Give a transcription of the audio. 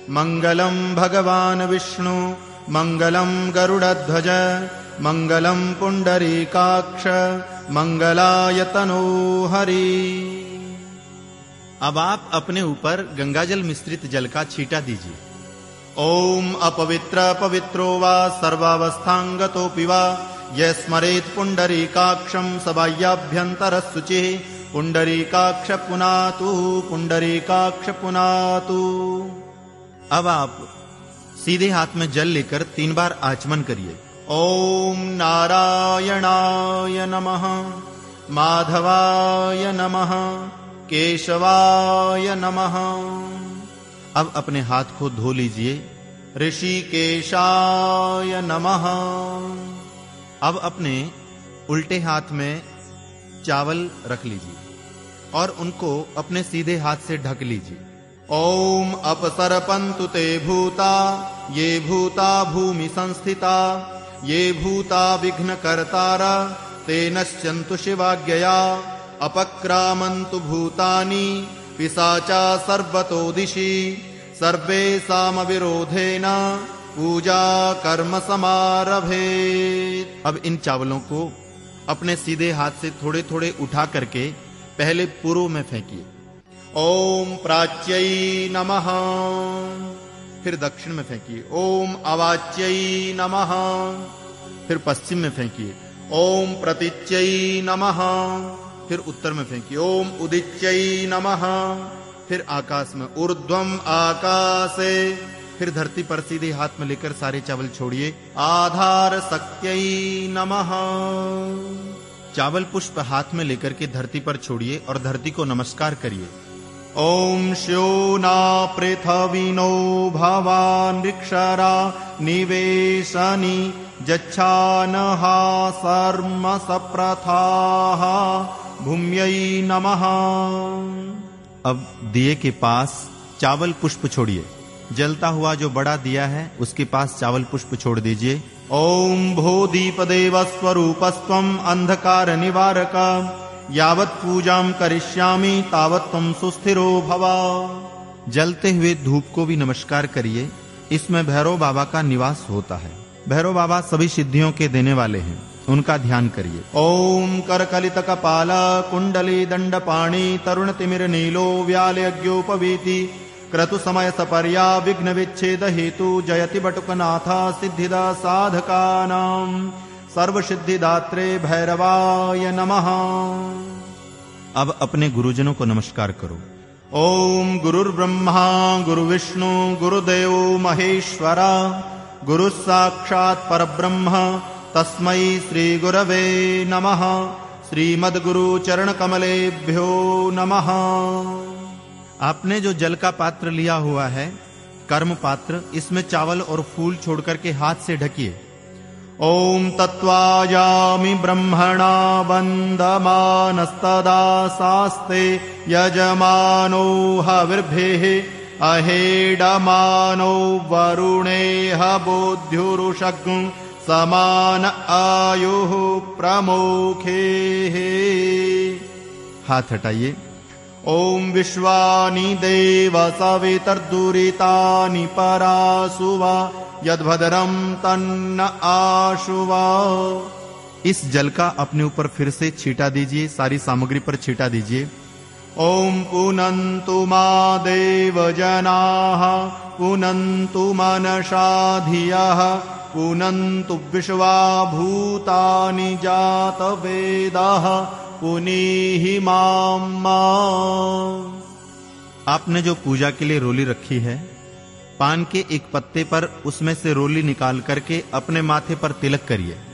मंगलम भगवान विष्णु मंगलम गरुड़ध्वज मंगलम पुंडरीकाक्ष मंगलायतनो हरि। अब आप अपने ऊपर गंगाजल मिश्रित जल का छींटा दीजिए। ओम अपवित्र पवित्रो वा सर्वावस्थांगतोऽपि वा यस्मरेत् पुंडरीकाक्षं सबाह्याभ्यन्तरशुचिः पुंडरीकाक्ष पुनातु पुंडरीकाक्ष पुनातु। अब आप सीधे हाथ में जल लेकर 3 बार आचमन करिए। ओम नारायणाय नमः माधवाय नमः केशवाय नमः। अब अपने हाथ को धो लीजिए। ऋषिकेशाय नमः। अब अपने उल्टे हाथ में चावल रख लीजिए और उनको अपने सीधे हाथ से ढक लीजिए। ओम अपसरपन्तु ते भूता ये भूता भूमि संस्थिता ये भूता विघ्न कर्तारा ते नश्यन्तु शिवाज्ञया अपक्रामन्तु भूतानि पिशाचा सर्वतो दिशि सर्वे सामविरोधेन पूजा कर्म समारभे। अब इन चावलों को अपने सीधे हाथ से थोड़े थोड़े उठा करके पहले पूर्व में फेंकिए। ओम प्राच्यै नमः। फिर दक्षिण में फेंकिए। ओम अवाच्यै नमः। फिर पश्चिम में फेंकिए। ओम प्रतीच्यै नमः। फिर उत्तर में फेंकिए। ओम उदिच्यै नमः। फिर आकाश में ऊर्ध्वम आकाशे। फिर धरती पर सीधे हाथ में लेकर सारे चावल छोड़िए। आधार शक्त्यै नमः। चावल पुष्प हाथ में लेकर के धरती पर छोड़िए और धरती को नमस्कार करिए। ओम श्यो ना पृथ्वीनो भवानृक्षरा निवेशनि जच्छानहा सर्म सप्रथाः भूम्यै नमः। अब दिए के पास चावल पुष्प छोड़िए। जलता हुआ जो बड़ा दिया है उसके पास चावल पुष्प छोड़ दीजिए। ओम भो दीपदेव स्वरूपस्त्वं अंधकार निवारक यावत् पूजां करिष्यामि तावत् त्वं सुस्थिरो भव। जलते हुए धूप को भी नमस्कार करिए। इसमें भैरव बाबा का निवास होता है। भैरव बाबा सभी सिद्धियों के देने वाले हैं, उनका ध्यान करिए। ओम करकलित कपाल कुंडली दंडपाणि तरुण तिमिर नीलो व्यालयज्ञोपवीति क्रतु समय सपर्या विघ्न विच्छेद हेतु जयति बटुकनाथ सिद्धिदा साधकानां सर्व सिद्धिदात्रे भैरवाय नमः। अब अपने गुरुजनों को नमस्कार करो। ओम गुरुर्ब्रह्मा गुरुविष्णु गुरुदेव महेश्वरा गुरु साक्षात् परब्रह्म तस्मै श्री गुरवे नमः। श्रीमद्गुरु चरण कमलेभ्यो नमः। आपने जो जल का पात्र लिया हुआ है कर्म पात्र, इसमें चावल और फूल छोड़कर के हाथ से ढकिए। ओम तत्वायामि ब्रह्मणा वन्दमानस्तदा सास्ते यजमानो हविर्भेः अहेडमानो वरुणेह बोध्युरुषग्ं समान आयुः प्रमुखेः। हाथ हटाइए। ओम विश्वानि देव सवितर्दुरितानि परासुवा यद्भद्रं तन्न आशुवा। इस जल का अपने ऊपर फिर से छींटा दीजिए, सारी सामग्री पर छींटा दीजिए। ओम पुनन्तु मा देव जनाः पुनन्तु मनसा धियः पुनन्तु विश्वा भूतानि जात वेदाः पुनीहि माम्। आपने जो पूजा के लिए रोली रखी है, पान के एक पत्ते पर उसमें से रोली निकाल करके अपने माथे पर तिलक करिए।